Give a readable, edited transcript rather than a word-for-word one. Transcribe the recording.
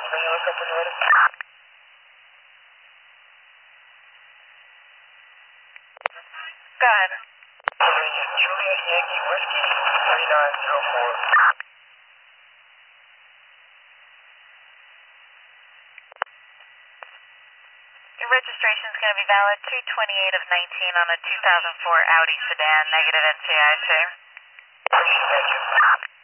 Can you look up when you're ready? Go ahead. Juliet Yankee Whiskey 3904. Your registration is going to be valid 228 of 19 on a 2004 Audi sedan, negative NCI 2. Thank you.